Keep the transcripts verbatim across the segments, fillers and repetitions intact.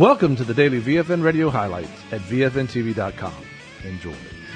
Welcome to the daily V F N Radio highlights at V F N T V dot com. Enjoy.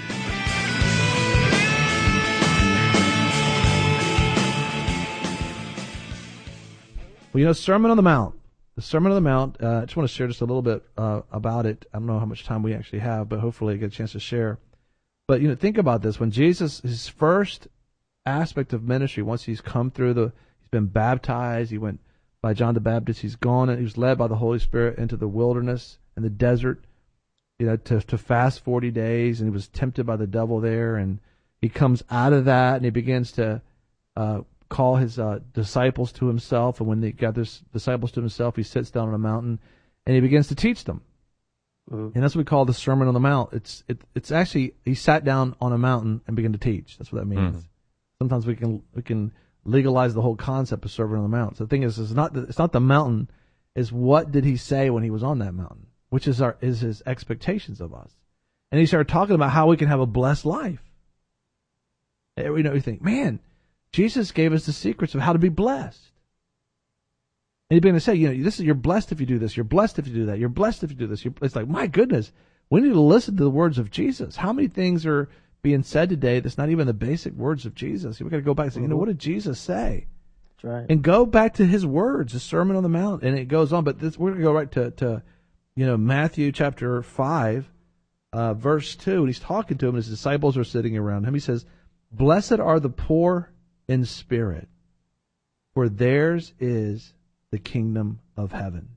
Well, you know, Sermon on the Mount. The Sermon on the Mount, uh, I just want to share just a little bit uh, about it. I don't know how much time we actually have, but hopefully I get a chance to share. But, you know, think about this. When Jesus, his first aspect of ministry, once he's come through the, he's been baptized, he went by John the Baptist, he's gone and he was led by the Holy Spirit into the wilderness and the desert, you know, to, to fast forty days, and he was tempted by the devil there, and he comes out of that and he begins to uh, call his uh, disciples to himself, and when he got his disciples to himself, he sits down on a mountain and he begins to teach them. Mm-hmm. And that's what we call the Sermon on the Mount. It's it, it's actually, he sat down on a mountain and began to teach. That's what that means. Mm-hmm. Sometimes we can we can legalize the whole concept of Sermon on the Mount. So the thing is, it's not the, it's not the mountain, is what did he say when he was on that mountain, which is our is his expectations of us. And he started talking about how we can have a blessed life. You know, you think, man, Jesus gave us the secrets of how to be blessed. And he's going to say, you know, this is, you're blessed if you do this. You're blessed if you do that. You're blessed if you do this. You're, it's like, my goodness, we need to listen to the words of Jesus. How many things are being said today that's not even the basic words of Jesus? We've got to go back and say, you know, what did Jesus say? That's right. And go back to his words, the Sermon on the Mount, and it goes on. But this, we're going to go right to, to, you know, Matthew chapter five, uh, verse two. And he's talking to him, and his disciples are sitting around him. He says, "Blessed are the poor in spirit, for theirs is the kingdom of heaven.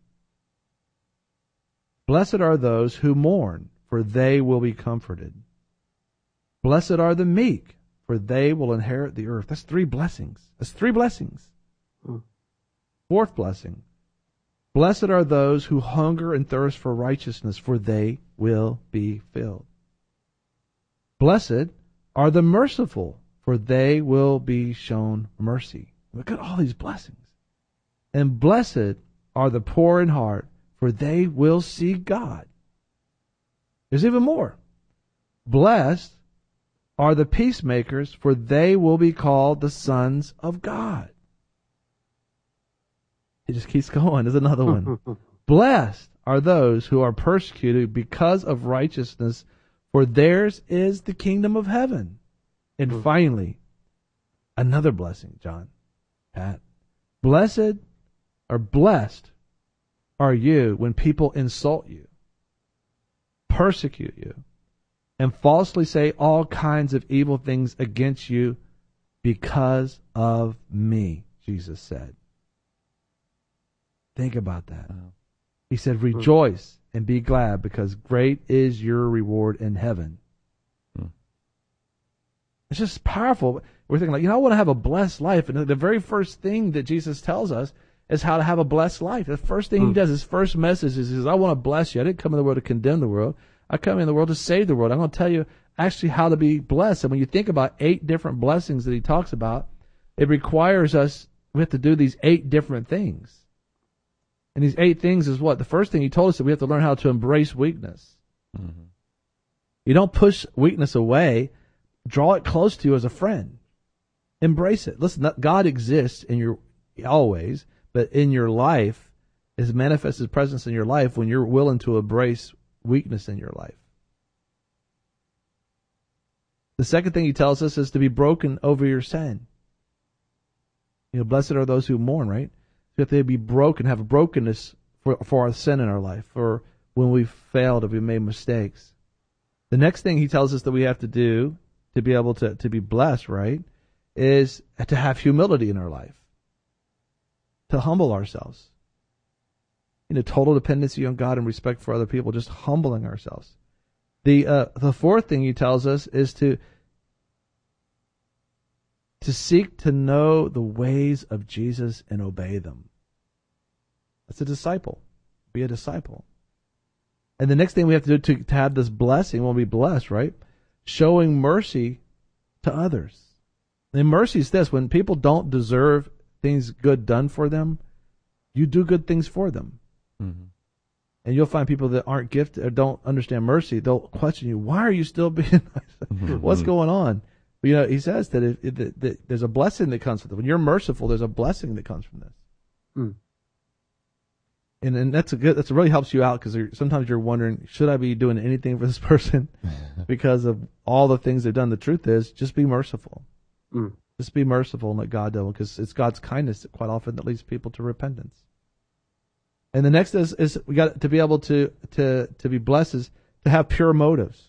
Blessed are those who mourn, for they will be comforted. Blessed are the meek, for they will inherit the earth." That's three blessings. That's three blessings. Hmm. Fourth blessing. "Blessed are those who hunger and thirst for righteousness, for they will be filled. Blessed are the merciful, for they will be shown mercy." Look at all these blessings. "And blessed are the poor in heart, for they will see God." There's even more. "Blessed are the peacemakers, for they will be called the sons of God." It just keeps going. There's another one. "Blessed are those who are persecuted because of righteousness, for theirs is the kingdom of heaven." And finally, another blessing, John, Pat. "Blessed or blessed are you when people insult you, persecute you, and falsely say all kinds of evil things against you because of me," Jesus said. Think about that. Wow. He said, "Rejoice and be glad, because great is your reward in heaven." Hmm. It's just powerful. We're thinking, like, you know, I want to have a blessed life. And the very first thing that Jesus tells us is how to have a blessed life. The first thing hmm. he does, his first message is, he says, "I want to bless you. I didn't come in the world to condemn the world. I come in the world to save the world. I'm going to tell you actually how to be blessed." And when you think about eight different blessings that he talks about, it requires us, we have to do these eight different things. And these eight things is what? The first thing he told us that we have to learn how to embrace weakness. Mm-hmm. You don't push weakness away. Draw it close to you as a friend. Embrace it. Listen, God exists in your, always, but in your life is manifests his presence in your life when you're willing to embrace weakness in your life. The second thing he tells us is to be broken over your sin. You know, blessed are those who mourn, right? So if they be broken, have a brokenness for, for our sin in our life, for when we've failed, if we made mistakes. The next thing he tells us that we have to do to be able to, to be blessed, right, is to have humility in our life. To humble ourselves. You know, total dependency on God and respect for other people, just humbling ourselves. The uh, the fourth thing he tells us is to to seek to know the ways of Jesus and obey them. That's a disciple. Be a disciple. And the next thing we have to do to, to have this blessing, we'll be blessed, right? Showing mercy to others. And mercy is this: when people don't deserve things good done for them, you do good things for them. Mm-hmm. And you'll find people that aren't gifted or don't understand mercy. They'll question you. Why are you still being nice? Mm-hmm. What's going on? But, you know, he says that, it, it, that, that there's a blessing that comes from it. When you're merciful, there's a blessing that comes from this. Mm. And and that's a good. That's really helps you out because sometimes you're wondering, should I be doing anything for this person because of all the things they've done? The truth is, just be merciful. Mm. Just be merciful and let God do it, because it's God's kindness that quite often that leads people to repentance. And the next is is we got to be able to to to be blessed is to have pure motives.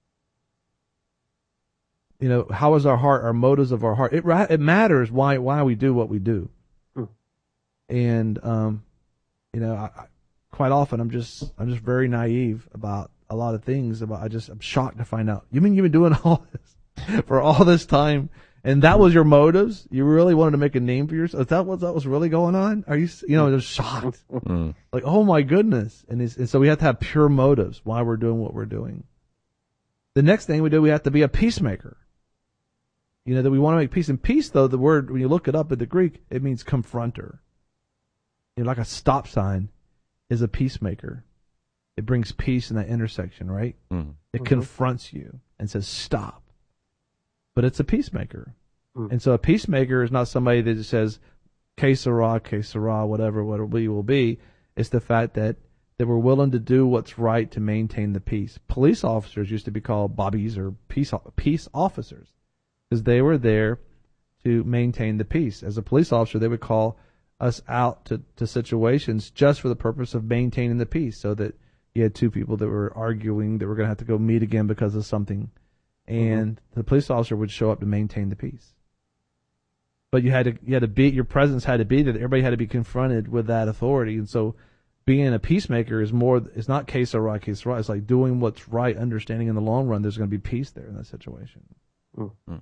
You know, how is our heart? Our motives of our heart. It it matters why why we do what we do. Mm. And um. You know, I, I, quite often I'm just I'm just very naive about a lot of things. About I just I'm shocked to find out. You mean you've been doing all this for all this time, and that was your motives? You really wanted to make a name for yourself? Is that what that was really going on? Are you you know just shocked? Mm. Like, oh my goodness! And, and so we have to have pure motives why we're doing what we're doing. The next thing we do, we have to be a peacemaker. You know, that we want to make peace. And peace, though, the word when you look it up in the Greek, it means confronter. You know, like a stop sign is a peacemaker. It brings peace in that intersection, right? Mm-hmm. It mm-hmm. confronts you and says, stop. But it's a peacemaker. Mm. And so a peacemaker is not somebody that just says, que sera, que sera, whatever, what it will be, will be. It's the fact that, that we're willing to do what's right to maintain the peace. Police officers used to be called bobbies or peace, peace officers because they were there to maintain the peace. As a police officer, they would call us out to, to situations just for the purpose of maintaining the peace, so that you had two people that were arguing that were going to have to go meet again because of something, and mm-hmm. the police officer would show up to maintain the peace. But you had to you had to be your presence had to be there. Everybody had to be confronted with that authority, and so being a peacemaker is more. It's not que sera, que sera. It's like doing what's right, understanding in the long run there's going to be peace there in that situation. Mm-hmm.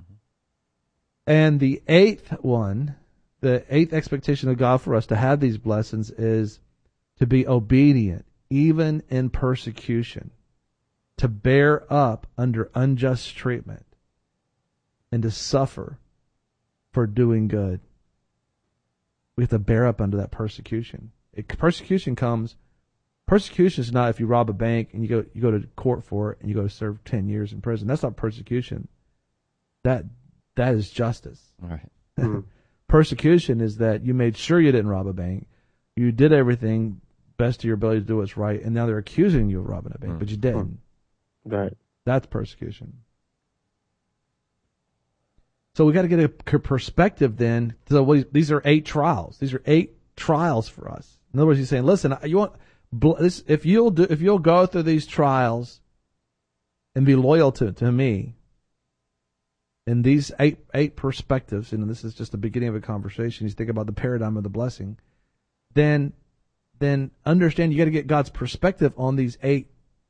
And the eighth one. The eighth expectation of God for us to have these blessings is to be obedient, even in persecution, to bear up under unjust treatment, and to suffer for doing good. We have to bear up under that persecution. It, persecution comes. Persecution is not if you rob a bank and you go you go to court for it and you go to serve ten years in prison. That's not persecution. That that is justice. All right. Mm-hmm. Persecution is that you made sure you didn't rob a bank. You did everything best to your ability to do what's right, and now they're accusing you of robbing a bank, mm. but you didn't. Right. That's persecution. So we got to get a perspective then. So we, these are eight trials. These are eight trials for us. In other words, he's saying, listen, you want this, if you'll do, if you'll go through these trials and be loyal to to me. In these eight eight perspectives, and this is just the beginning of a conversation, you think about the paradigm of the blessing, then then understand you got to get God's perspective on these eight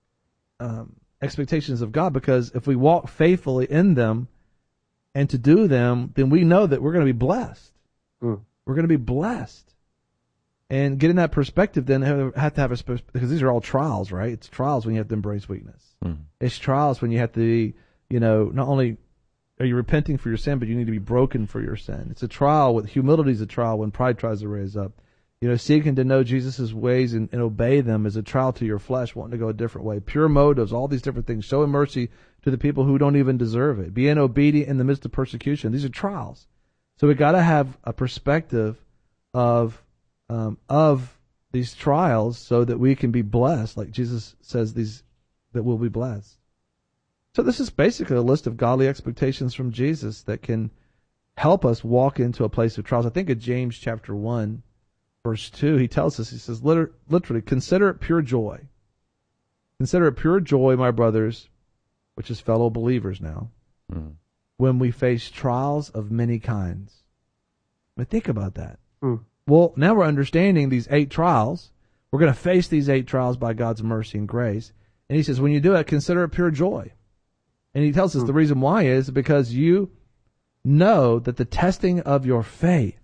um, expectations of God, because if we walk faithfully in them and to do them, then we know that we're going to be blessed. Mm. We're going to be blessed. And getting that perspective, then have to have a, because these are all trials, right? It's trials when you have to embrace weakness. Mm. It's trials when you have to be, you know, not only are you repenting for your sin, but you need to be broken for your sin. It's a trial. With humility is a trial when pride tries to raise up. You know, seeking to know Jesus' ways and, and obey them is a trial to your flesh, wanting to go a different way. Pure motives, all these different things. Showing mercy to the people who don't even deserve it. Being obedient in the midst of persecution. These are trials. So we got to have a perspective of um, of these trials so that we can be blessed, like Jesus says these that we'll be blessed. So this is basically a list of godly expectations from Jesus that can help us walk into a place of trials. I think of James chapter one, verse two, he tells us, he says, literally, consider it pure joy. Consider it pure joy, my brothers, which is fellow believers now, mm. when we face trials of many kinds. But think about that. Mm. Well, now we're understanding these eight trials. We're going to face these eight trials by God's mercy and grace. And he says, when you do it, consider it pure joy. And he tells us the reason why is because you know that the testing of your faith,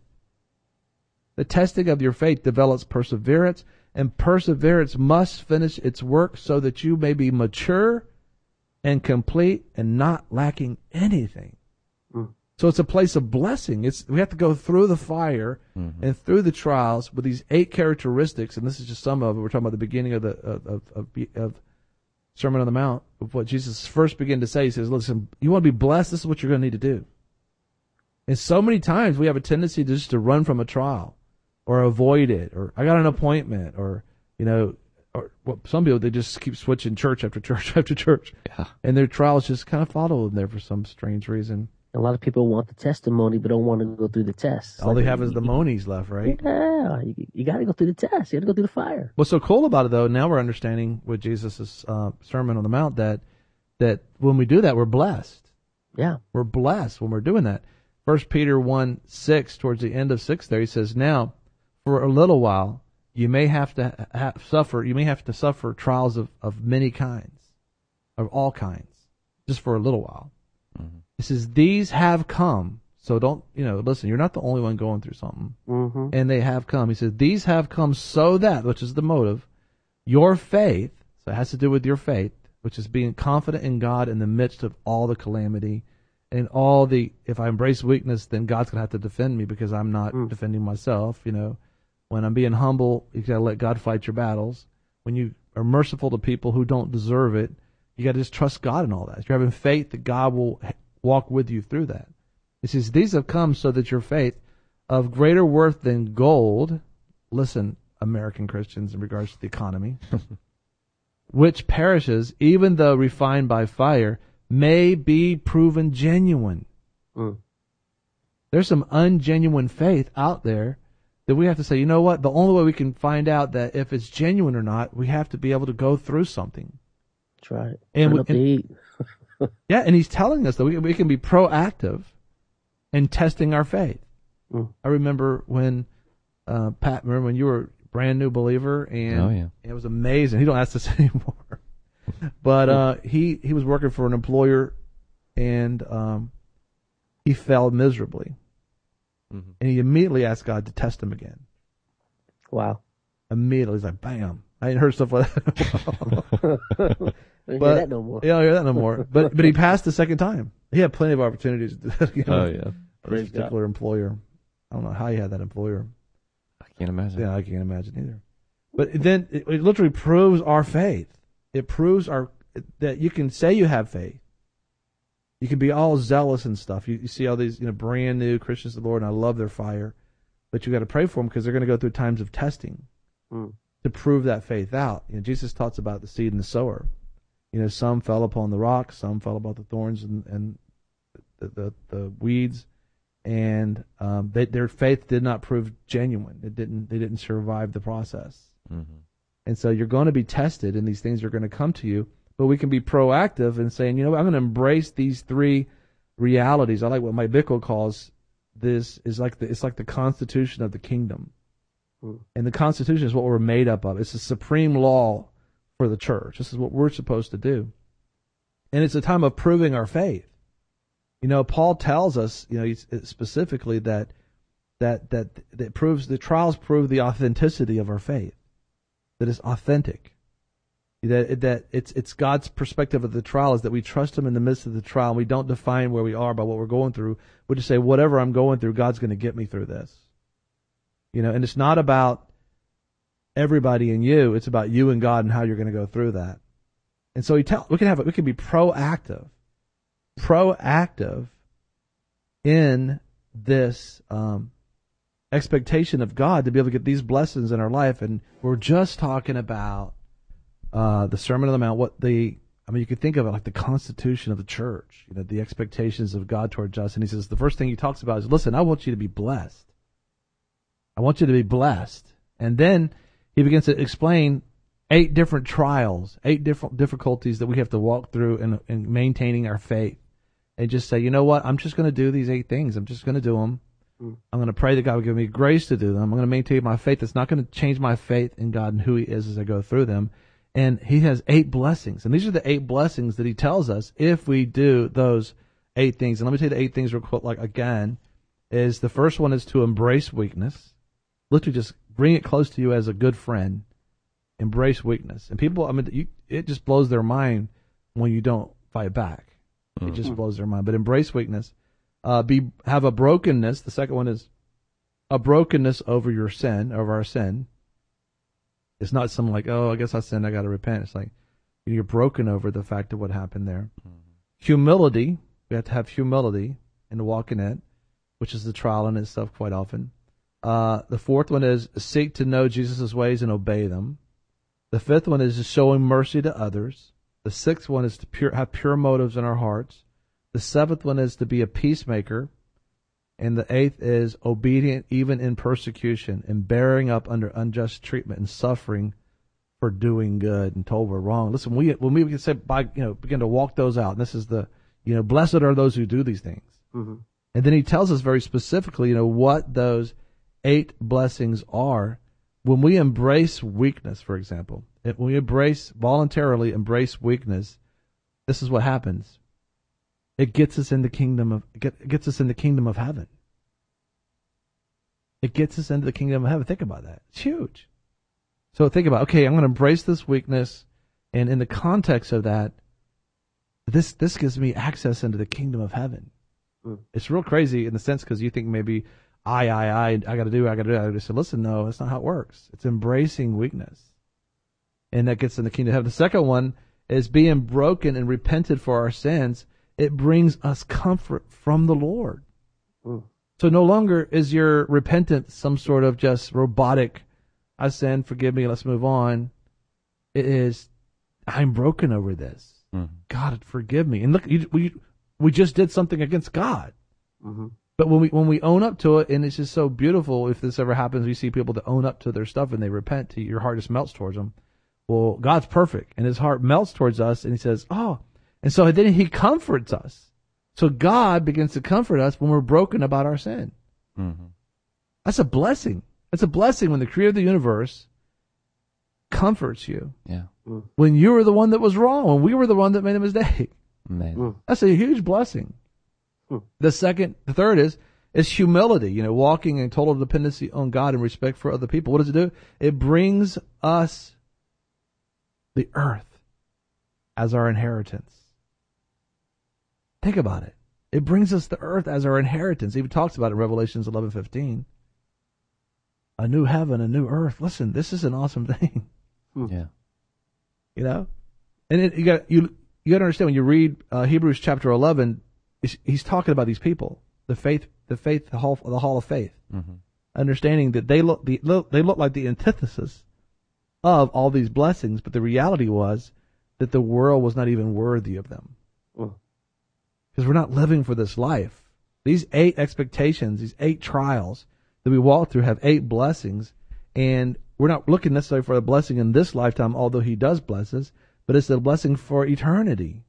the testing of your faith develops perseverance, and perseverance must finish its work so that you may be mature and complete and not lacking anything. Mm. So it's a place of blessing. It's we have to go through the fire mm-hmm. and through the trials with these eight characteristics, and this is just some of it. We're talking about the beginning of the of of, of, of Sermon on the Mount, of what Jesus first began to say. He says, listen, you want to be blessed? This is what you're going to need to do. And so many times we have a tendency to just to run from a trial or avoid it, or I got an appointment, or You know, or well, some people, they just keep switching church after church after church. Yeah. And their trials just kind of follow them there for some strange reason. A lot of people want the testimony, but don't want to go through the test. All Like, they have is you- the monies left, right? Yeah, you, you got to go through the test. You got to go through the fire. What's so cool about it, though, now we're understanding with Jesus' uh, Sermon on the Mount that that when we do that, we're blessed. Yeah. We're blessed when we're doing that. First Peter one six, towards the end of six there, he says, "Now, for a little while, you may have to ha- suffer. You may have to suffer trials of, of many kinds, of all kinds, just for a little while." Mm-hmm. He says, "These have come." So don't, you know, listen, you're not the only one going through something. Mm-hmm. And they have come. He says, "These have come so that," which is the motive, "your faith," so it has to do with your faith, which is being confident in God in the midst of all the calamity and all the, if I embrace weakness, then God's going to have to defend me because I'm not Mm. defending defending myself. You know, when I'm being humble, you got to let God fight your battles. When you are merciful to people who don't deserve it, you got to just trust God in all that. You're having faith that God will walk with you through that. He says, "These have come so that your faith, of greater worth than gold," listen, American Christians, in regards to the economy, "which perishes, even though refined by fire, may be proven genuine." Mm. There's some ungenuine faith out there that we have to say, you know what? The only way we can find out that if it's genuine or not, we have to be able to go through something. That's right. And Turn we- up the heat. Yeah, and he's telling us that we, we can be proactive in testing our faith. Mm. I remember when, uh, Pat, remember when you were a brand new believer, and Oh, yeah. it was amazing. He don't ask this anymore. But uh, he, he was working for an employer, and um, he failed miserably. Mm-hmm. And he immediately asked God to test him again. Wow. Immediately. He's like, bam. I ain't heard stuff like that. I don't But- hear that no more. Yeah, I don't hear that no more. But but he passed the second time. He had plenty of opportunities. To, you know, Oh, yeah. for Praise this particular employer. I don't know how he had that employer. I can't imagine. Yeah, I can't imagine either. But then it, it literally proves our faith. It proves our that you can say you have faith. You can be all zealous and stuff. You, you see all these, you know, brand new Christians of the Lord, and I love their fire. But you got to pray for them because they're going to go through times of testing Mm. to prove that faith out. You know, Jesus talks about the seed and the sower. You know, some fell upon the rock, some fell upon the thorns and, and the, the the weeds, and um, they, their faith did not prove genuine. It didn't. They didn't survive the process. Mm-hmm. And so you're going to be tested, and these things are going to come to you. But we can be proactive in saying, you know what, I'm going to embrace these three realities. I like what Mike Bickle calls this is like the it's like the constitution of the kingdom. Mm. And the Constitution is what we're made up of. It's the supreme law for the church. This is what we're supposed to do. And it's a time of proving our faith. You know, Paul tells us, you know, he's- specifically that that that that proves the trials prove the authenticity of our faith. That it's authentic. That that it's it's God's perspective of the trial is that we trust Him in the midst of the trial. And we don't define where we are by what we're going through. We just say, whatever I'm going through, God's going to get me through this. You know, and it's not about everybody and you. It's about you and God and how you're going to go through that. And so we tell we can have we can be proactive, proactive in this um, expectation of God to be able to get these blessings in our life. And we're just talking about uh, the Sermon on the Mount. What the I mean, you could think of it like the constitution of the church. You know, the expectations of God towards us. And he says the first thing he talks about is, listen, I want you to be blessed. I want you to be blessed. And then he begins to explain eight different trials, eight different difficulties that we have to walk through in, in maintaining our faith. And just say, you know what? I'm just going to do these eight things. I'm just going to do them. Mm. I'm going to pray that God will give me grace to do them. I'm going to maintain my faith. It's not going to change my faith in God and who He is as I go through them. And He has eight blessings. And these are the eight blessings that He tells us if we do those eight things. And let me tell you the eight things real quick, like again, is the first one is to embrace weakness. Literally just bring it close to you as a good friend. Embrace weakness. And people, I mean, you, it just blows their mind when you don't fight back. It just blows their mind. But embrace weakness. Uh, be have a brokenness. The second one is a brokenness over your sin, over our sin. It's not something like, oh, I guess I sinned, I got to repent. It's like you're broken over the fact of what happened there. Mm-hmm. Humility. We have to have humility in walking it, which is the trial in itself quite often. Uh, the fourth one is seek to know Jesus' ways and obey them. The fifth one is showing mercy to others. The sixth one is to pure, have pure motives in our hearts. The seventh one is to be a peacemaker. And the eighth is obedient even in persecution and bearing up under unjust treatment and suffering for doing good and told we're wrong. Listen, we, when we say by, you know, begin to walk those out, and this is the, you know, blessed are those who do these things. Mm-hmm. And then he tells us very specifically, you know, what those eight blessings are. When we embrace weakness, for example, when we embrace, voluntarily embrace weakness, this is what happens. It gets us in the kingdom of, it gets us in the kingdom of heaven. It gets us into the kingdom of heaven. Think about that. It's huge. So think about, okay, I'm going to embrace this weakness, and in the context of that, this this gives me access into the kingdom of heaven. Mm. It's real crazy in the sense because you think maybe I, I, I, I got to do, I got to do. I just said, listen, no, that's not how it works. It's embracing weakness, and that gets in the kingdom of heaven. The second one is being broken and repented for our sins. It brings us comfort from the Lord. Mm. So no longer is your repentance some sort of just robotic, I sinned, forgive me, let's move on. It is, I'm broken over this. Mm-hmm. God, forgive me. And look, you, we we just did something against God. Mm-hmm. But when we when we own up to it, and it's just so beautiful, if this ever happens, we see people that own up to their stuff and they repent, your heart just melts towards them. Well, God's perfect, and his heart melts towards us, and he says, oh, and so then he comforts us. So God begins to comfort us when we're broken about our sin. Mm-hmm. That's a blessing. That's a blessing when the creator of the universe comforts you. Yeah. Mm. When you were the one that was wrong, when we were the one that made a mistake. Man. Mm. That's a huge blessing. Mm. The second, the third is, is humility, you know, walking in total dependency on God and respect for other people. What does it do? It brings us the earth as our inheritance. Think about it. It brings us the earth as our inheritance. He even talks about it in Revelations eleven fifteen. A new heaven, a new earth. Listen, this is an awesome thing. Yeah. You know? And it, you got you you got to understand when you read uh, Hebrews chapter eleven, he's talking about these people, the faith, the faith, the hall, the hall of faith, mm-hmm. understanding that they look the they look like the antithesis of all these blessings, but the reality was that the world was not even worthy of them. Mm. Because we're not living for this life. These eight expectations, these eight trials that we walk through have eight blessings, and we're not looking necessarily for a blessing in this lifetime, although he does bless us, but it's a blessing for eternity.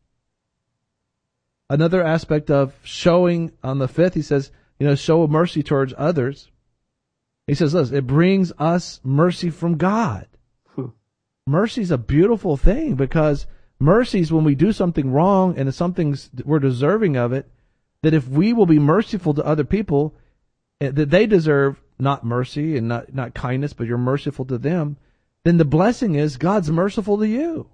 Another aspect of showing on the fifth, he says, you know, show mercy towards others. He says, listen, it brings us mercy from God. Hmm. Mercy is a beautiful thing because mercy is when we do something wrong and it's something we're deserving of it, that if we will be merciful to other people, that they deserve not mercy and not, not kindness, but you're merciful to them, then the blessing is God's merciful to you.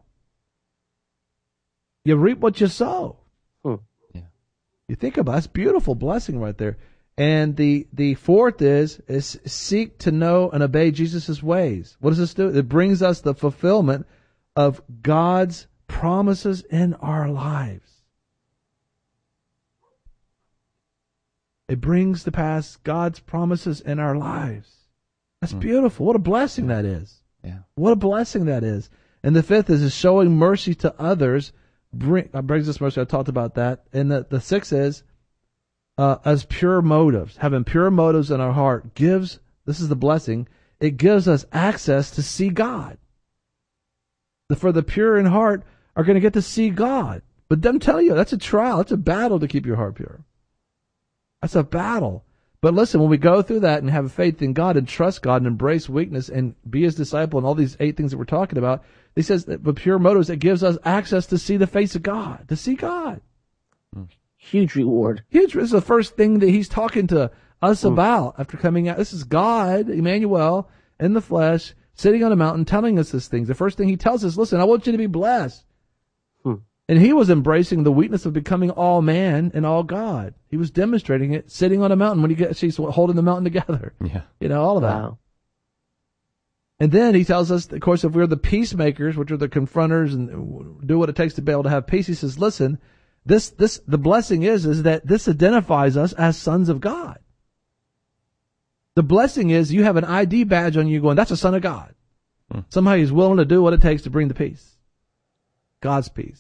You reap what you sow. Hmm. Yeah. You think about it, it's a beautiful blessing right there. And the, the fourth is, is seek to know and obey Jesus' ways. What does this do? It brings us the fulfillment of God's promises in our lives. It brings to pass God's promises in our lives. That's mm. beautiful. What a blessing that is. Yeah. What a blessing that is. And the fifth is, is showing mercy to others. Bring, uh, brings us mercy. I talked about that. And the, the sixth is, uh, as pure motives. Having pure motives in our heart gives, this is the blessing, it gives us access to see God. The, for the pure in heart are going to get to see God. But I'm telling you, that's a trial. That's a battle to keep your heart pure. That's a battle. But listen, when we go through that and have faith in God and trust God and embrace weakness and be his disciple and all these eight things that we're talking about, he says that with pure motives, it gives us access to see the face of God, to see God. Mm. Huge reward. Huge. This is the first thing that he's talking to us mm. about after coming out. This is God, Emmanuel, in the flesh, sitting on a mountain telling us these things. The first thing he tells us, listen, I want you to be blessed. Hmm. And he was embracing the weakness of becoming all man and all God. He was demonstrating it sitting on a mountain when he gets, he's holding the mountain together. Yeah. You know, all of that. Wow. And then he tells us, of course, if we're the peacemakers, which are the confronters and do what it takes to be able to have peace, he says, listen, this, this, the blessing is, is that this identifies us as sons of God. The blessing is you have an I D badge on you going, that's a son of God. Hmm. Somehow he's willing to do what it takes to bring the peace. God's peace.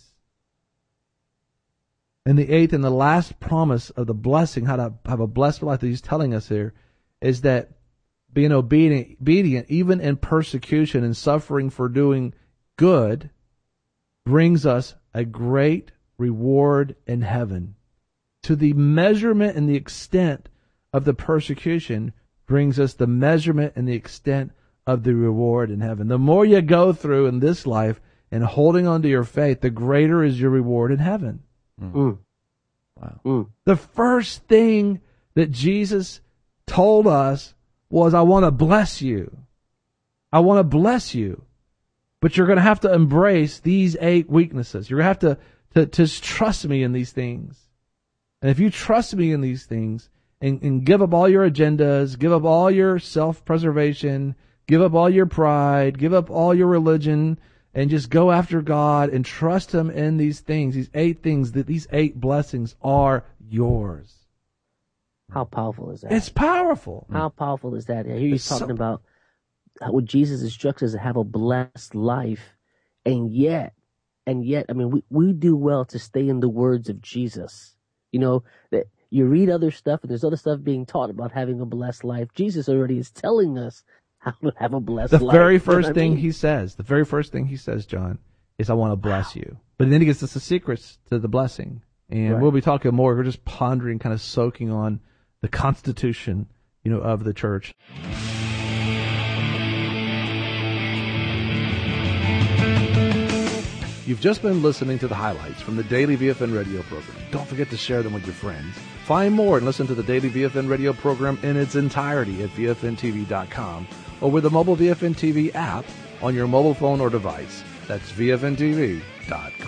And the eighth and the last promise of the blessing, how to have a blessed life that he's telling us here, is that being obedient, obedient even in persecution and suffering for doing good, brings us a great reward in heaven. To the measurement and the extent of the persecution brings us the measurement and the extent of the reward in heaven. The more you go through in this life and holding on to your faith, the greater is your reward in heaven. Mm. Wow. Mm. The first thing that Jesus told us was, I want to bless you. I want to bless you. But you're going to have to embrace these eight weaknesses. You're going to have to, to, to trust me in these things. And if you trust me in these things and, and give up all your agendas, give up all your self-preservation, give up all your pride, give up all your religion, and just go after God and trust Him in these things, these eight things, that these eight blessings are yours. How powerful is that? It's powerful. How powerful is that? Here he's It's talking so- about what Jesus instructs us to have a blessed life, and yet, and yet, I mean, we, we do well to stay in the words of Jesus. You know, that you read other stuff, and there's other stuff being taught about having a blessed life. Jesus already is telling us how to have a blessed The life. very You know first what I thing mean? he says, the very first thing he says, John, is, I want to bless you. But then he gives us the secrets to the blessing. And Right. we'll be talking more. We're just pondering, kind of soaking on the constitution, you know, of the church. You've just been listening to the highlights from the Daily V F N radio program. Don't forget to share them with your friends. Find more and listen to the Daily V F N radio program in its entirety at V F N T V dot com or with the mobile V F N T V app on your mobile phone or device. That's V F N T V dot com.